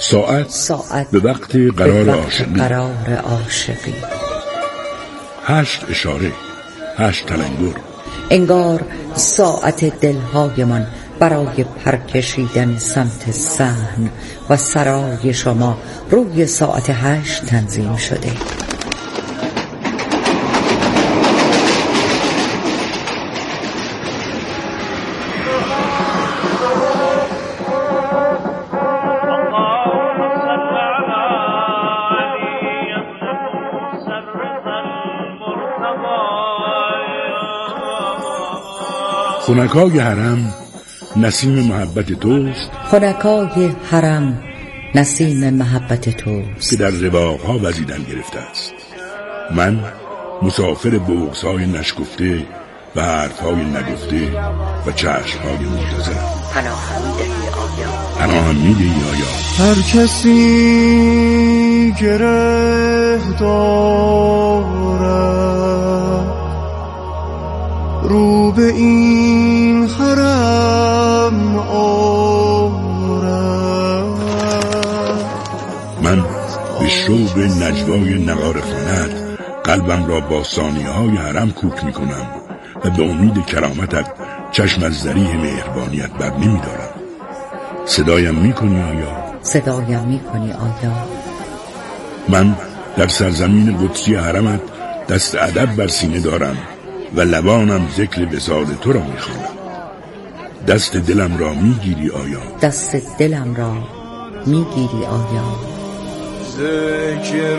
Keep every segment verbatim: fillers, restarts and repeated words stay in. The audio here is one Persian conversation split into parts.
ساعت, ساعت به وقت قرار عاشقی. قرار عاشقی. هشت اشاره، هشت تلنگر. انگار ساعت دلهایمان برای پرکشیدن سمت صحن و سرای شما روی ساعت هشت تنظیم شده. خنکای حرم نسیم محبت توست، خنکای حرم نسیم محبت توست که در رواقها وزیدن گرفته است. من مسافر بغض‌های نشگفته و حرف‌های نگفته و چشم‌های منتظرم. پناهم می‌دهی آیا؟ پناهم می‌دهی آیا؟ هر کسی گره دارد رو به این حرم آرد. من به شوق نجوای نگار خانت قلبم را با ثانیه های حرم کوک می کنم و به امید کرامتت چشم از ذریح مهربانیت بر نمی دارم. صدایم می کنی آیا؟ صدایم می کنی آیا؟ من در سرزمین قدسی حرمت دست ادب بر سینه دارم و لبانم ذکر وصال تو را می خوانم. دست دلم را می گیری آیا؟ دست دلم را می گیری آیا؟ ذکر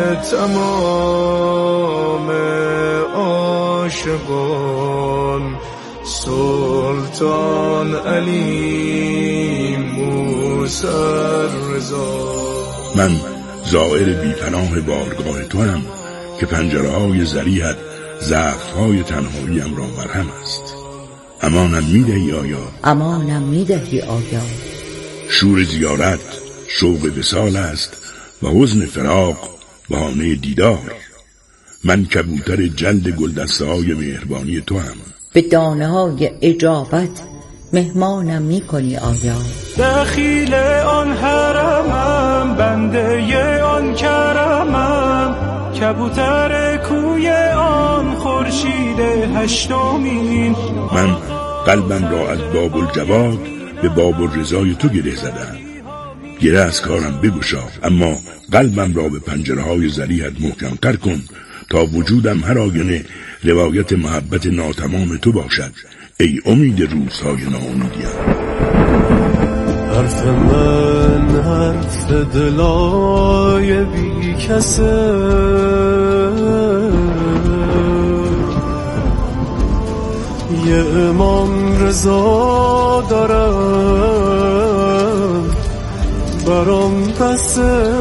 تمام عاشقان سلطان علی موسی رضا. من زائر بی‌پناه بارگاه تو هم که پنجره های ذریحت ضعف های تنهاییم را مرهم است. امانم میدهی آیا؟ امانم میدهی آیا؟ شور زیارت شوق وصال است و حزن فراق بهانه دیدار. من کبوتر جلد گلدسته های مهربانی تو هم. به دانه های اجابت مهمانم میکنی آیا؟ دخیل آن حرمم بنده آن کرمم کبوتر کوی آن خورشید هشتمین. من قلبم را از باب الجواد به باب الرضای تو گره زدم. گره از کارم بگشا، اما قلبم را به پنجره های ذریحت محکم‌تر کن تا وجودم هر آینه روایت محبت ناتمام تو باشد. ای امید روزهای ناامیدیم. حرف من حرف دلای بی کسه یه امام رضا دارم برام پسه.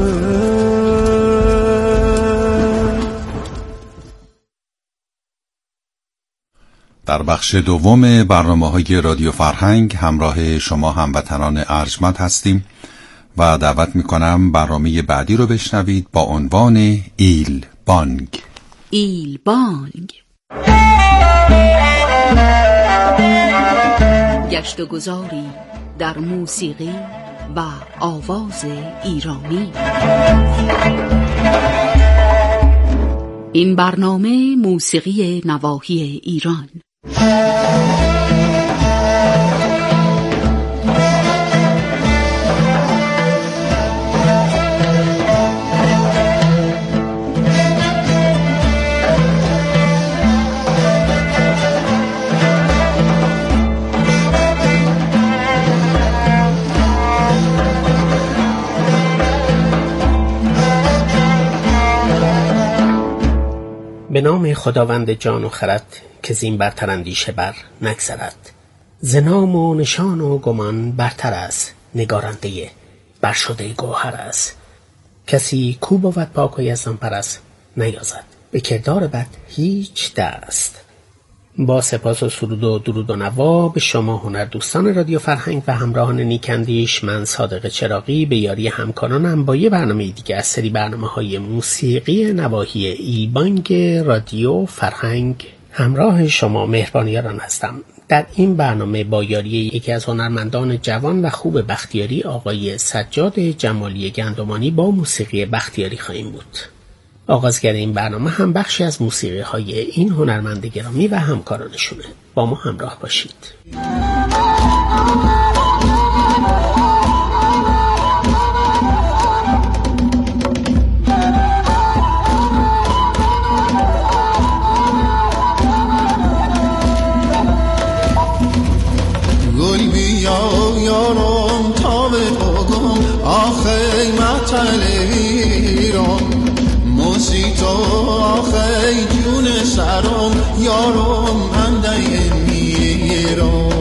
در بخش دوم برنامه‌های رادیو فرهنگ همراه شما هموطنان ارجمند هستیم و دعوت می‌کنم برنامه بعدی رو بشنوید با عنوان ایل بانگ. ایل بانگ، گشت و گذاری در موسیقی و آواز ایرانی. این برنامه موسیقی نواحی ایران. به نام خداوند جان و خرد که زین برتر اندیشه بر نگذرد. ز نام و نشان و گمان برتر است، نگارنده برشده گوهر است. کسی کو بود پاک و یزدان پرست، نیازد به کردار بد هیچ دست. با سپاس و سرود و درود و نوا به شما هنر دوستان رادیو فرهنگ و همراهان نیکندیش، من صادق چراغی به یاری همکارانم با یه برنامه دیگه از سری برنامه‌های موسیقی نواحی ایل بانگ رادیو فرهنگ همراه شما مهربان یاران هستم. در این برنامه با یاری یکی از هنرمندان جوان و خوب بختیاری آقای سجاد جمالی گندمانی با موسیقی بختیاری خواهیم بود. آغازگر این برنامه هم بخشی از موسیقی های این هنرمند گرامی و همکارانشونه. با ما همراه باشید. گل بیا یارم تا به بگم آخی مطل ایران موسیقی آخی جون سرم یارم انده میرم.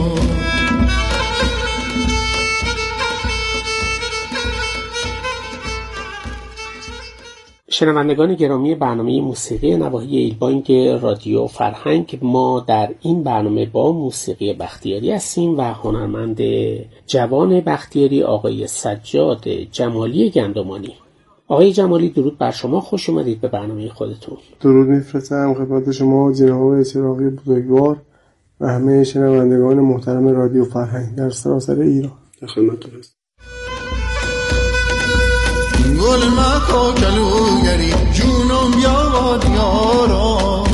شنوندگان گرامی برنامه موسیقی نواحی ایلبانگ رادیو فرهنگ، ما در این برنامه با موسیقی بختیاری هستیم و هنرمند جوان بختیاری آقای سجاد جمالی گندمانی. آقای جمالی درود بر شما، خوش اومدید به برنامه خودتون. درود میفرستم خدمت شما جناب چراغی بزرگوار و همه شنوندگان محترم رادیو فرهنگ در سراسر ایران. در خدمتتون هستم. گل مکو کلوگری جونم بیاد یارم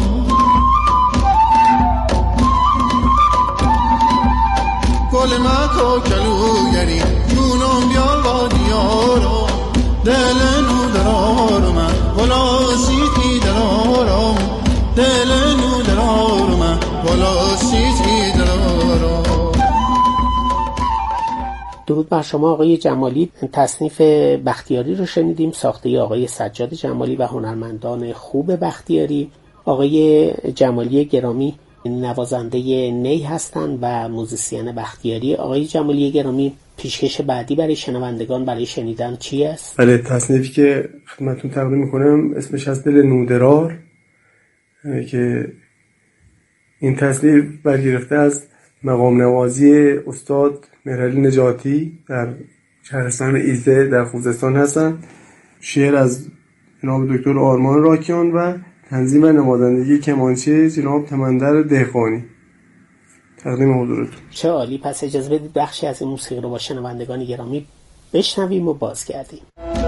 گل مکو کلوگری جونم بیاد یارم دل نو درارم ولا سیتی درارم دل نو درارم ولا سیتی درارم. درود بر شما آقای جمالی. تصنیف بختیاری رو شنیدیم، ساخته آقای سجاد جمالی و هنرمندان خوب بختیاری. آقای جمالی گرامی نوازنده نی هستند و موزیسین بختیاری. آقای جمالی گرامی، پیشکش بعدی برای شنوندگان برای شنیدن چی است؟ بله، تصنیفی که خدمتتون تقدیم میکنم اسمش از دل نودرار که این تصنیف برگرفته از مقام نوازی استاد مهرعلی نجاتی در شهرستان ایزه در خوزستان هستند. شعر از جناب دکتر آرمان راکیان و تنظیم و نوازندگی کمانچه جناب تمندر دهقانی. تقدیم حضورتون. چه عالی. پس اجازه بدید بخشی از این موسیقی رو با شنوندگان گرامی بشنویم و بازگردیم.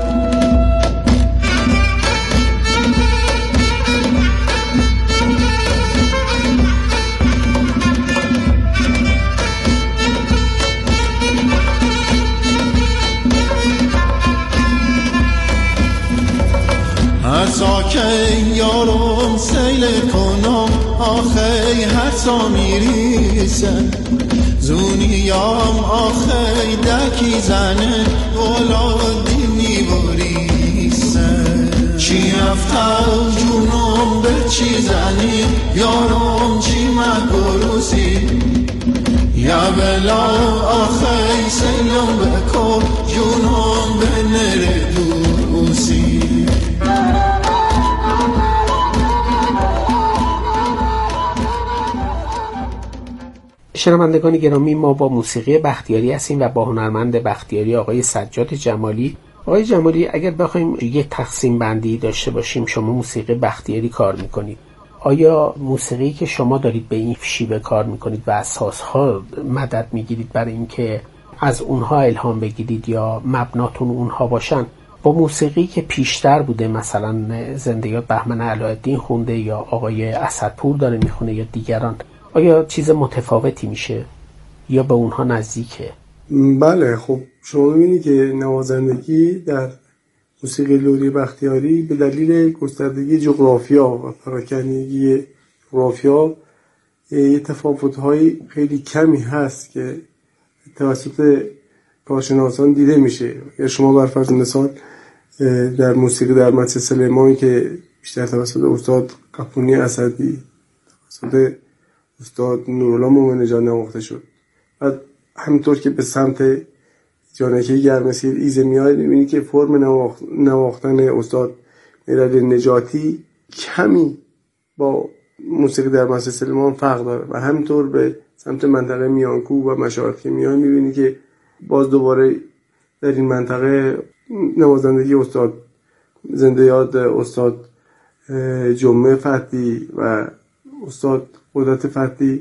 ساکه یارم سیل کنم آخی هر سا میریسن زونیام آخی دکی زنه ولادی میبریسن چی افتاو جونم به چی زنی یارم چی مگروسی یا بلا آخی سیلم بکو جونم به نره دوسی. شنوندگان گرامی، ما با موسیقی بختیاری هستیم و با هنرمند بختیاری آقای سجاد جمالی. آقای جمالی، اگر بخوایم یک تقسیم بندی داشته باشیم، شما موسیقی بختیاری کار میکنید، آیا موسیقی که شما دارید به این شیوه کار میکنید و اساسها مدد میگیرید برای اینکه از اونها الهام بگیرید یا مبناتون اونها باشن، با موسیقی که پیشتر بوده مثلا زندیات بهمن علایالدین خونده یا آقای اسدپور داره میخونه یا دیگران، آیا چیز متفاوتی میشه یا به اونها نزدیکه؟ بله، خب شما میبینید که نوازندگی در موسیقی لوری بختیاری به دلیل گستردگی جغرافیا و پراکندگی جغرافیا یه تفاوت‌های خیلی کمی هست که توسط کارشناسان دیده میشه. یا شما بر فرض مثال در موسیقی در مدرسه سلیمانی که بیشتر توسط استاد قپونی اسدی، توسط استاد نورالله مومن نژاد نواخته شد و همینطور که به سمت جانکه گرمسیر ایزه میاد میبینی که فرم نواخت... نواختن استاد مهرعلی نجاتی کمی با موسیقی در مدرسه سلیمان فرق داره و همینطور به سمت منطقه میانکو و مشارف که میان میبینی که باز دوباره در این منطقه نوازندگی استاد زنده یاد استاد جمعه فتحی و استاد قدرت فتحی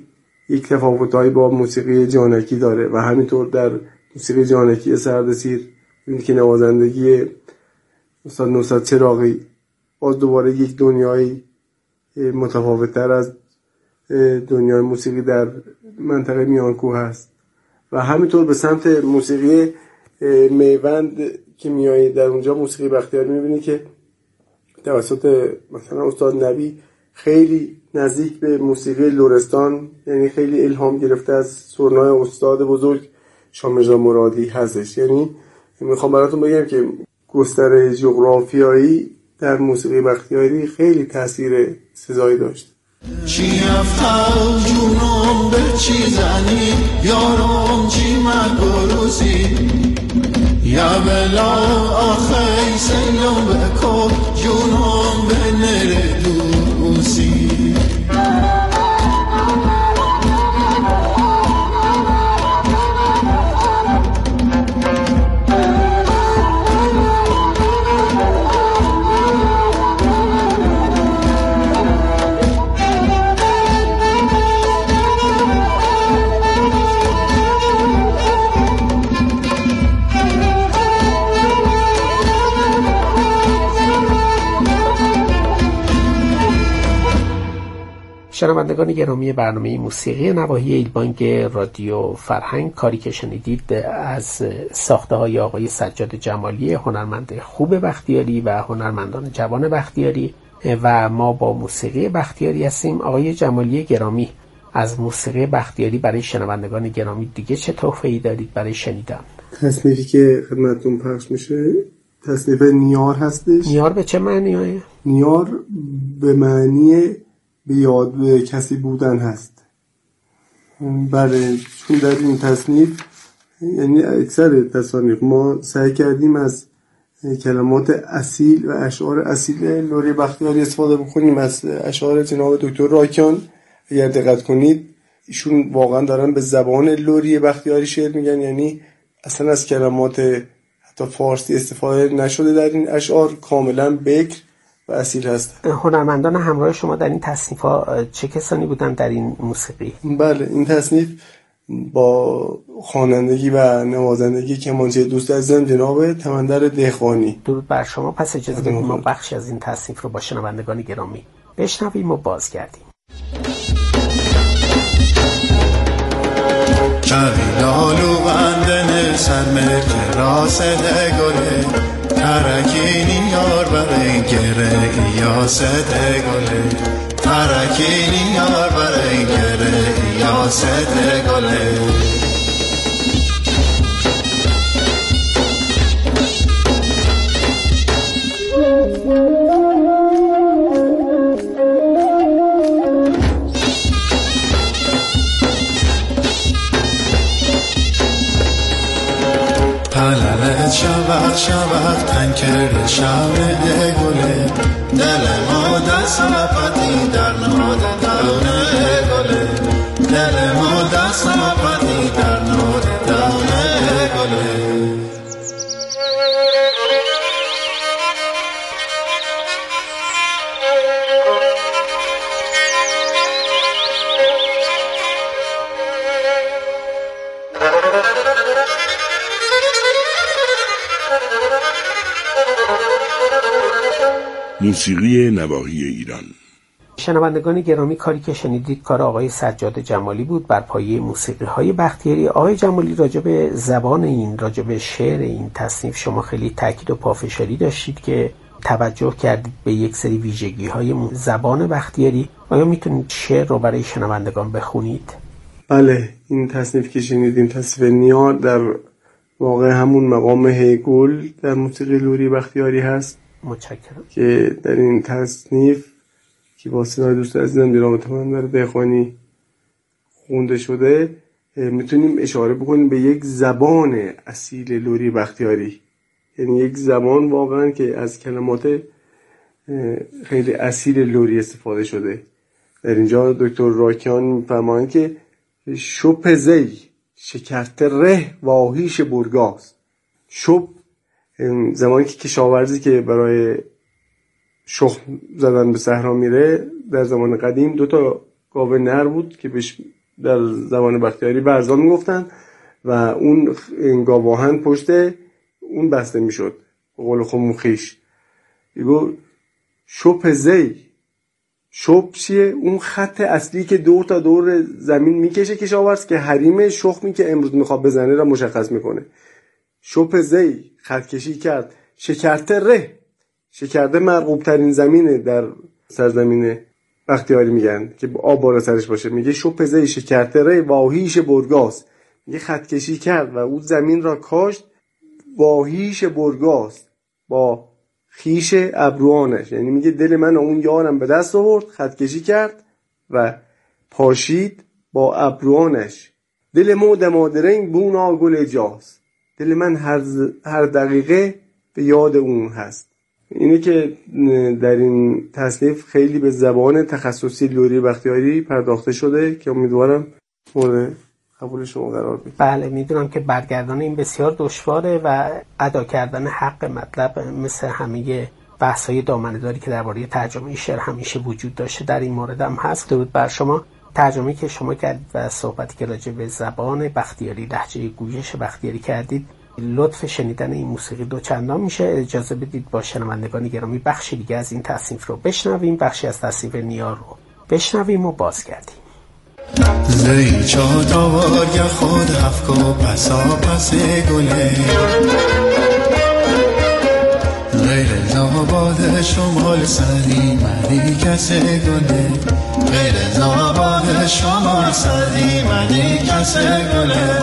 یک تفاوتایی با موسیقی جانکی داره و همینطور در موسیقی جانکی سردسیر می‌بینید که نوازندگی استاد نصرت چراغی باز دوباره یک دنیای متفاوت‌تر از دنیای موسیقی در منطقه میانکوه هست و همینطور به سمت موسیقی میوند که میایید در اونجا موسیقی بختیاری می‌بینید که توسط مثلا استاد نبی خیلی نزدیک به موسیقی لرستان، یعنی خیلی الهام گرفته از سرنای استاد بزرگ شاه میرزا مرادی هستش. یعنی میخوام براتون بگم که گستره جغرافیایی در موسیقی بختیاری خیلی تاثیر سزایی داشت. چی افتاو جونم به چی زنی یارم چی مگروسی یا بلا آخی سلام بکو جونم به نره دوسی شنوندگان گرامی برنامه موسیقی نواحی ایلبانگ رادیو فرهنگ، کاری که شنیدید از ساخته های آقای سجاد جمالی، هنرمند خوب بختیاری و هنرمندان جوان بختیاری و ما با موسیقی بختیاری هستیم. آقای جمالی گرامی، از موسیقی بختیاری برای شنوندگان گرامی دیگه چه تحفه‌ای دارید برای شنیدن؟ تصنیفی که خدمتتون پخش میشه تصنیف نیار هستش. نیار به چه معنیه؟ نیار به معنی به یاد به کسی بودن هست. بله، چون در این تصنیف، یعنی اکثر تصانیف، ما سعی کردیم از کلمات اصیل و اشعار اصیل لری بختیاری استفاده بکنیم. از اشعار جناب دکتر راکیان اگر دقت کنید، ایشون واقعا دارن به زبان لری بختیاری شعر میگن، یعنی اصلا از کلمات حتی فارسی استفاده نشده در این اشعار، کاملا بکر و اصیل هست. هنرمندان همراه شما در این تصنیف ها چه کسانی بودن در این موسیقی؟ بله، این تصنیف با خوانندگی و نوازندگی کمانچه دوست عزیزم جناب تمندر دهقانی. درود بر شما. پس اجازه بدید ما بخشی از این تصنیف رو با شنوندگان گرامی بشنویم و بازگردیم. چاویلالو بندن سرمه که راسده گله ترکینی یار برای گره یاسده گله ترکینی یار برای گره یاسده گله پلله شبق شبق تن کرده شبه گله دل ما دست پتی در نهاد دونه گله دل ما دست پتی در نهاد دونه گله موسیقی نواحی ایران. شنوندگان گرامی، کاری که شنیدید کار آقای سجاد جمالی بود بر پایه موسیقی های بختیاری. آقای جمالی، راجع به زبان این، راجع به شعر این تصنیف شما خیلی تاکید و پافشاری داشتید که توجه کردید به یک سری ویژگی های زبان بختیاری. آیا میتونید شعر رو برای شنوندگان بخونید؟ بله، این تصنیف که شنیدیم تصنیف نیار در واقع همون مقام هیگل در موسیقی لری بختیاری هست. متشکرم. که در این تصنیف که با صدای دوست عزیزم جناب تمندر دهقانی خونده شده، میتونیم اشاره بکنیم به یک زبان اصیل لری بختیاری، یعنی یک زبان واقعا که از کلمات خیلی اصیل لری استفاده شده. در اینجا دکتر راکیان می‌فرمایند که شپ زی شکرت ره واهیش برگاز. شپ زمانی که کشاورزی که برای شخم زدن به صحرا میره، در زمان قدیم دو تا گاو نر بود که بهش در زمان بختیاری برزا میگفتن و اون گاواهن پشت اون بسته میشد. قول خمون خیش بگو شپ زی. شپ چیه؟ اون خط اصلی که دور تا دور زمین میکشه کشاورز که حریم شخمی که امروز میخواد بزنه را مشخص میکنه. شپ زی خط کشی کرد. شکرته ره. شکرته مرغوب ترین زمینه در سرزمین بختیاری میگن که آب بالا سرش باشه. میگه شپ زی شکرته ره واهیش برگاس. میگه خط کشی کرد و اون زمین را کاشت. واهیش برگاس با خیش ابروانش، یعنی میگه دل من اون یارم به دست آورد، خط کشی کرد و پاشید با ابروانش. دل مو دمادرنگ بونا گل جاز. دل من هر, هر دقیقه به یاد اون هست. اینه که در این تصنیف خیلی به زبان تخصصی لوری بختیاری پرداخته شده که امیدوارم مورد قبول شما قرار بگیره. بله میدونم که برگردان این بسیار دشواره و ادا کردن حق مطلب مثل همه بحث‌های دامنه‌داری که درباره ترجمه شعر همیشه وجود داشته در این مورد هم هست. درود بر شما. ترجمه‌ای که شما کردید و صحبتی که راجع به زبان بختیاری، لهجه گویش بختیاری کردید، لطف شنیدن این موسیقی دوچندان میشه. اجازه بدید با شنوندگان گرامی بخشی دیگه از این تصنیف رو بشنویم. بخشی از تصنیف نیا رو بشنویم و بازگردیم. زی چادارگ خود افکو پسا پس گله غیر زاباد شمال سری مدی کس گله غیر زاباد شمال سری مدی کس گله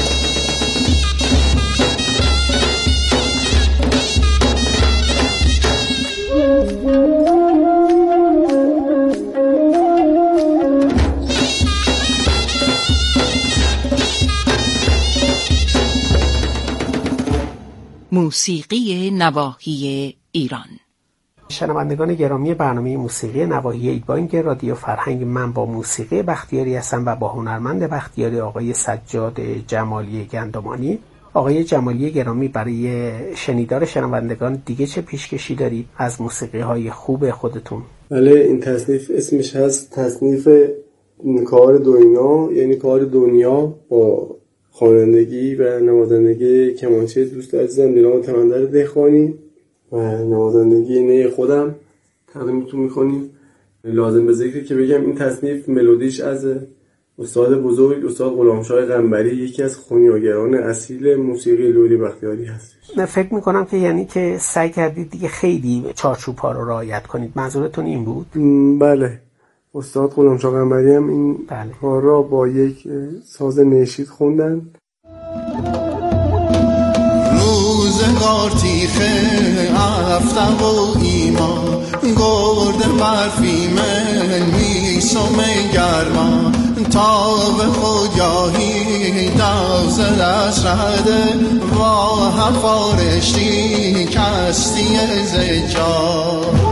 موسیقی نواحی ایران. شنوندگان گرامی برنامه موسیقی نواحی ایران که رادیو فرهنگ، من با موسیقی بختیاری هستم و با هنرمند بختیاری آقای سجاد جمالی گندمانی. آقای جمالی گرامی، برای شنیدار شنوندگان دیگه چه پیشکشی دارید از موسیقی های خوب خودتون؟ بله، این تصنیف اسمش هست تصنیف کار دنیا، یعنی کار دنیا با خوانندگی و نوازندگی کمانچه دوست عزیزم دینام تمندر دهخانی و نوازندگی نی خودم تقدیمتون میکنیم. لازم به ذکر که بگم این تصنیف ملودیش از استاد بزرگ استاد غلامشاه قنبری، یکی از خونیاگران اصیل موسیقی لوری بختیاری هستش. نه فکر میکنم که یعنی که سعی کردید دیگه خیلی چارچوب‌ها رو رعایت کنید. منظورتون این بود؟ بله، استاد غلامشاه قنبری هم این بله. کار را با یک ساز نشید خوندن. روزگار تیخه افتم و ایمان گرد برفی من میسوم گرمان تا به خودیاهی دوزد از رده و هفارشتی کستی زجا.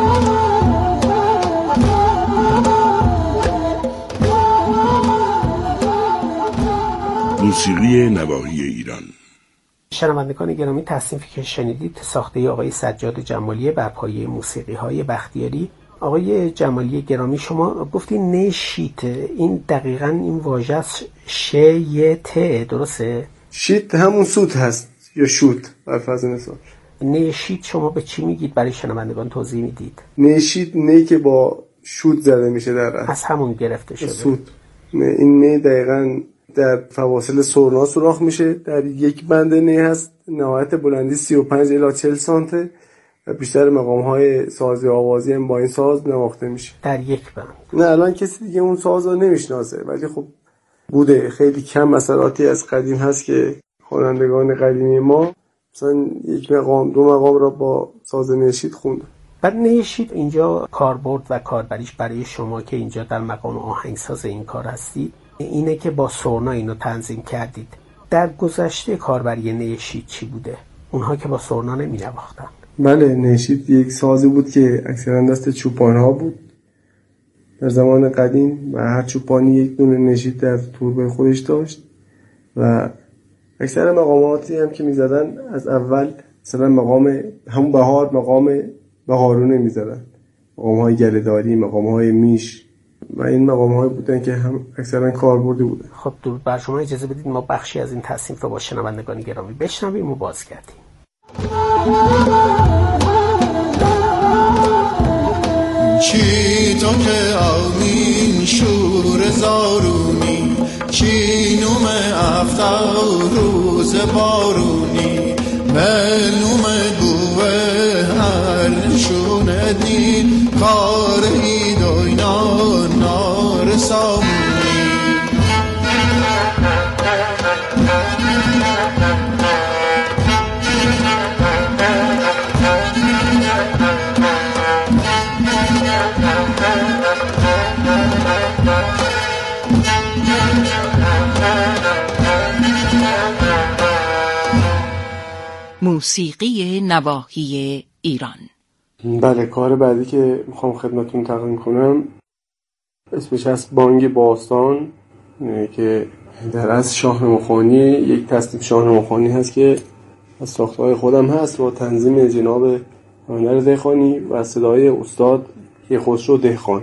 موسیقی نواحی ایران. شنوندگان گرامی، تصنیفی که شنیدید ساخته آقای سجاد جمالی بر پایه موسیقی های بختیاری. آقای جمالی گرامی، شما گفتین نشیت، این دقیقاً این واژه است ش ی ت، درسته؟ شیت همون سوت هست یا شوت بر فرض مثال. نشیت شما به چی میگید؟ برای شنوندگان توضیح میدید. نشیت نه که با شوت زده میشه در اصل. از همون گرفته شده. سوت. نه، این نه دقیقاً در فواصل سرنا سوراخ میشه. در یک بند نه هست نهایت بلندی سی و پنج الی چهل سانته و بیشتر مقام های سازی آوازی هم با این ساز نواخته میشه در یک بند. نه الان کسی دیگه اون ساز رو نمیشناسه، ولی خب بوده. خیلی کم اثراتی از قدیم هست که خوانندگان قدیمی ما مثلا یک مقام دو مقام را با ساز نشید خوند. بعد نشید اینجا کاربرد و کاربریش برای شما که اینجا در مقام آهنگساز این کار هستید اینه که با سرنا اینو تنظیم کردید. در گذشته کاربری نشید چی بوده؟ اونها که با سرنا نمی نواختن. بله، نشید یک سازی بود که اکثرا دست چوپان ها بود در زمان قدیم و هر چوپانی یک دونه نشید در توربه خودش داشت و اکثر مقاماتی هم که می زدن از اول مثلا مقام همون بهار مقام بهارونه می زدن، مقام های گله‌داری، مقام های میش و این مقام های بودن که هم اکثرا کاربردی بودن. خب درود بر شما، اجازه بدید ما بخشی از این تصنیف رو با شنوندگان گرامی بشنویم و بازگردیم. چی تو که آمین شور زارونی، چی نوم افتر روز بارونی، بلوم بوه هر نشونه دین، کار ایدوینا نار سامونی. موسیقی نواحی ایران. بله، کار بعدی که میخوام خدمتون تقدیم کنم اسمش هست بانگ باستان که در اصل شاهنامه‌خوانی، یک تصنیف شاهنامه‌خوانی هست که از ساخته‌های خودم هست با تنظیم جناب هنر دهخانی و صدای استاد کیخسرو دهخان.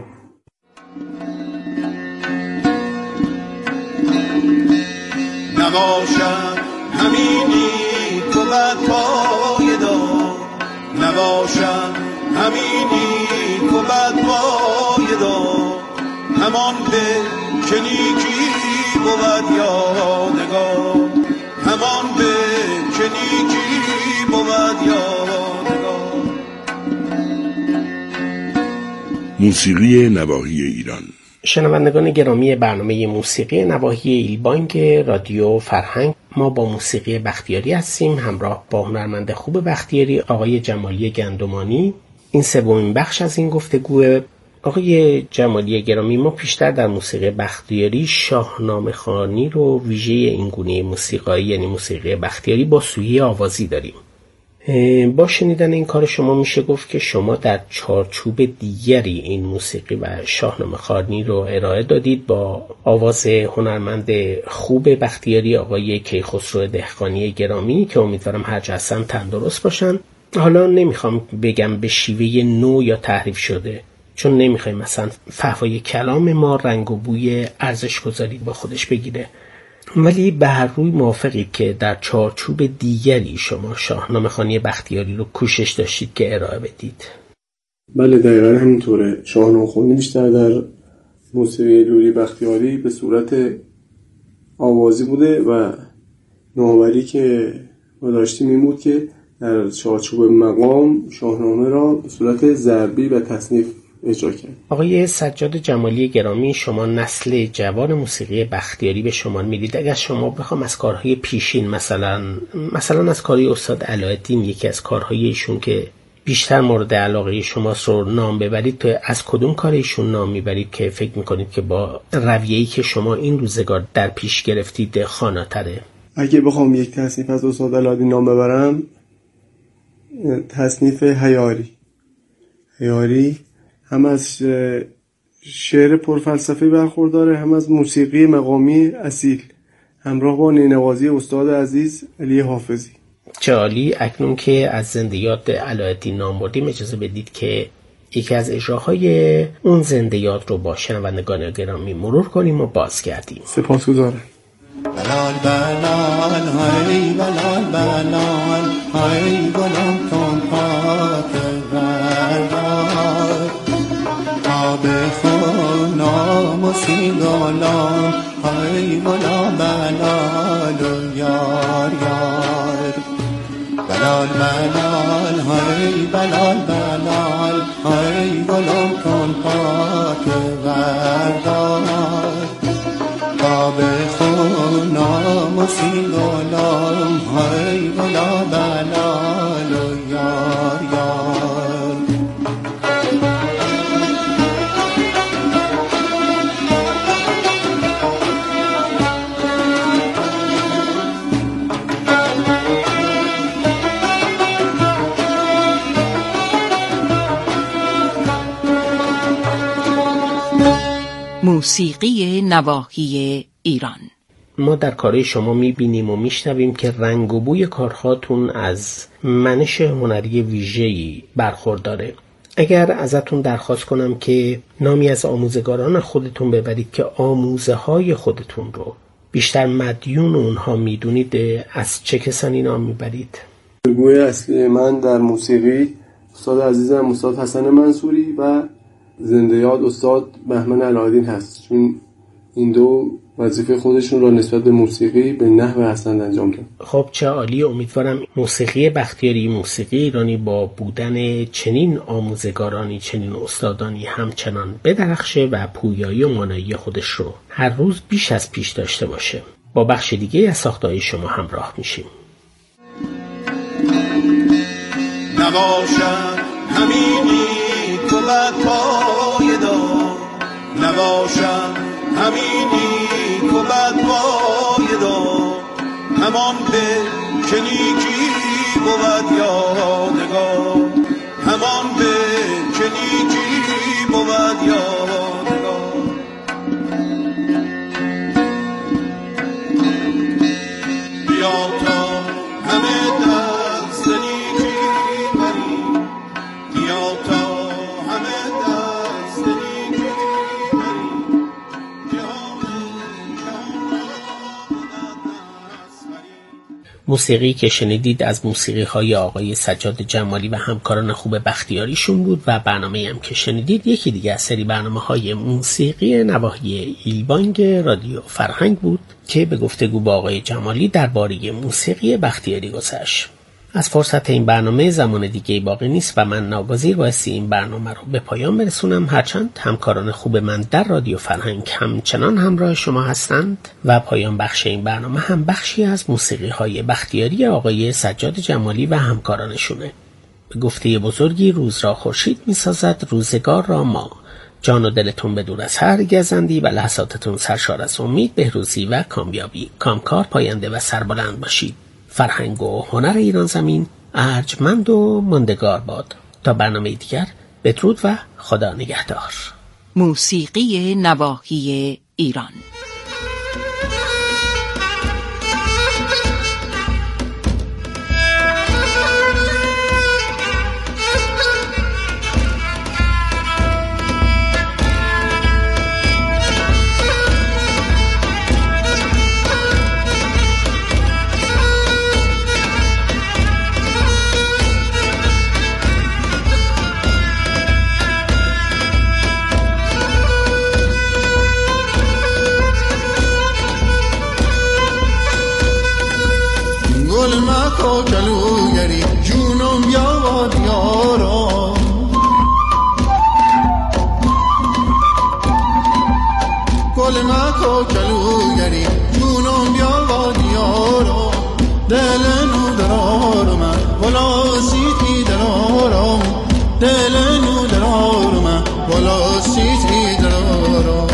نباشم همینی تو بد پای دار، نباشم همینی تو بد پای دار، همان به که نیکی بود یادگار، همان به که نیکی بود یادگار. موسیقی نواحی ایران. شنوندگان گرامی برنامه موسیقی نواحی ایلبانگ رادیو فرهنگ، ما با موسیقی بختیاری هستیم همراه با هنرمند خوب بختیاری آقای جمالی گندمانی. این سومین بخش از این گفتگوه. آقای جمالی گرامی، ما پیشتر در موسیقی بختیاری شاهنامه خوانی رو ویژه این گونه موسیقایی یعنی موسیقی بختیاری با سویه آوازی داریم. با شنیدن این کار شما میشه گفت که شما در چارچوب دیگری این موسیقی و شاهنامه خوانی رو ارائه دادید با آواز هنرمند خوب بختیاری آقای کیخسرو دهخانی گرامی که امیدوارم هر جا هستن تندرست باشن. حالا نمیخوام بگم به شیوه نو یا تحریف شده، چون نمیخوایم مثلا فحوای کلام ما رنگ و بوی ارزش گذاری با خودش بگیره، ولی به هر روی موافقید که در چارچوب دیگری شما شاهنامه خوانی بختیاری رو کوشش داشتید که ارائه بدید. بله دقیقا همینطوره. شاهنامه خوانی بیشتر در موسیقی لوری بختیاری به صورت آوازی بوده و نوآوری که ما داشتیم این بود که در چارچوب مقام شاهنامه را به صورت ضربی و تصنیف اجرا کرد. آقای سجاد جمالی گرامی، شما نسل جوان موسیقی بختیاری به شما میدید. اگر شما بخوام از کارهای پیشین مثلا مثلا از کارهای استاد علایالدین، یکی از کارهای ایشون که بیشتر مورد علاقه شماست رو نام ببرید، تو از کدوم کار ایشون نام میبرید که فکر میکنید که با رویه‌ای که شما این روزگار در پیش گرفتید خاناتره؟ اگه بخوام یک تصنیف از استاد علایالدین نام ببرم، تصنیف حیاری. حیاری هم از شعر پرفلسفه برخورداره، هم از موسیقی مقامی اصیل همراه با نینوازی استاد عزیز علی حافظی. چه عالی. اکنون که از زنده یاد علایالدین نام بردیم، اجازه بدید که یکی از اجراهای اون زنده یاد رو با شنوندگان گرامی مرور کنیم و بازگردیم. سپاسگزارم. بلال بلال های بلال بلال های گلم کن پاک بردار، آب خون ناموسی گلم های بلال بلال یار یار. بلال بلال های بلال بلال های گلم کن پاک بردار، آب خون ناموسی گلم های بلا بلال یار یار. موسیقی نواحی ایران. ما در کارهای شما میبینیم و میشنویم که رنگ و بوی کارهاتون از منش هنری ویژه‌ای برخورداره. اگر ازتون درخواست کنم که نامی از آموزگاران خودتون ببرید که آموزه های خودتون رو بیشتر مدیون اونها میدونید، از چه کسانی نام میبرید؟ الگوی اصلی من در موسیقی استاد عزیزم استاد حسن منصوری و زنده یاد استاد بهمن علایالدین هست، چون این دو وظیفه خودشون را نسبت به موسیقی به نحو حسن انجام دادن. خب چه عالی. امیدوارم موسیقی بختیاری، موسیقی ایرانی با بودن چنین آموزگارانی، چنین استادانی همچنان بدرخشه و پویایی و مانایی خودش رو هر روز بیش از پیش داشته باشه. با بخش دیگه از ساخته‌های شما همراه میشیم. نباشد همینی تو بد پایدار، نباشد همینی تو بد پایدار، همان به که نیکی بود یادگار، همان به که نیکی بود یادگار. بیا تا همه دست نیکی بریم، بیا تا همه دست نیکی بریم، موسیقی که شنیدید از موسیقی های آقای سجاد جمالی و همکاران خوب بختیاریشون بود و برنامه هم که شنیدید یکی دیگه از سری برنامه های موسیقی نواحی ایلبانگ رادیو فرهنگ بود که به گفتگو با آقای جمالی درباره موسیقی بختیاری گذشت. از فرصت این برنامه زمان دیگه باقی نیست و من ناگزیر بایستی این برنامه رو به پایان برسونم، هرچند همکاران خوب من در رادیو فرهنگ همچنان همراه شما هستند و پایان بخش این برنامه هم بخشی از موسیقی های بختیاری آقای سجاد جمالی و همکارانشونه. به گفته بزرگی روز را خورشید می سازد، روزگار را ما. جان و دلتون به دور از هر گزندی و لحظاتتون سرشار از امید، بهروزی و کامیابی. کامکار، پاینده و سربلند باشید. فرهنگ و هنر ایران زمین ارجمند و ماندگار باد. تا برنامه دیگر، بدرود و خدا نگهدار. موسیقی نواحی ایران. کلوگری جونم یاد یارا، گل مکو کلوگری جونم یاد یارا، دل نو درار من ولا سیتی درارم، دل نو درار من ولا سیتی درارم.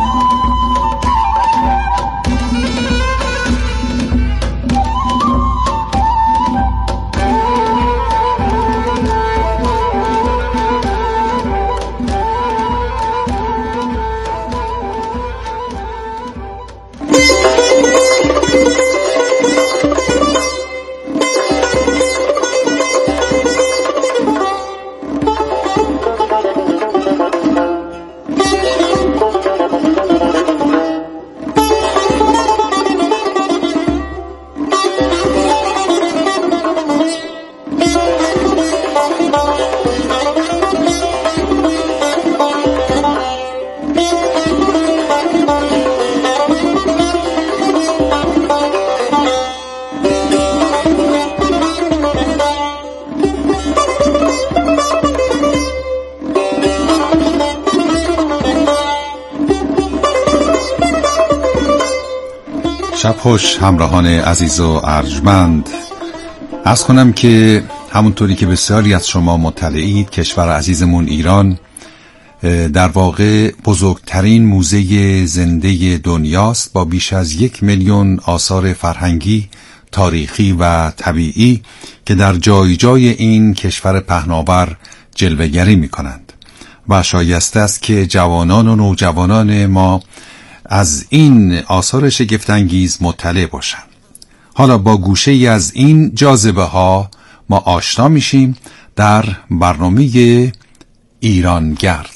شب خوش همراهان عزیز و ارجمند. عرض کنم که همونطوری که بسیاری از شما مطلعید، کشور عزیزمون ایران در واقع بزرگترین موزه زنده دنیاست با بیش از یک میلیون آثار فرهنگی، تاریخی و طبیعی که در جای جای این کشور پهناور جلوه‌گری می‌کنند و شایسته است که جوانان و نوجوانان ما از این آثار شگفت‌انگیز مطلع باشند. حالا با گوشه ای از این جاذبه ها ما آشنا میشیم در برنامه ایرانگرد.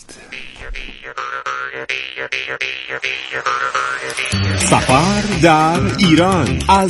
سفر در ایران از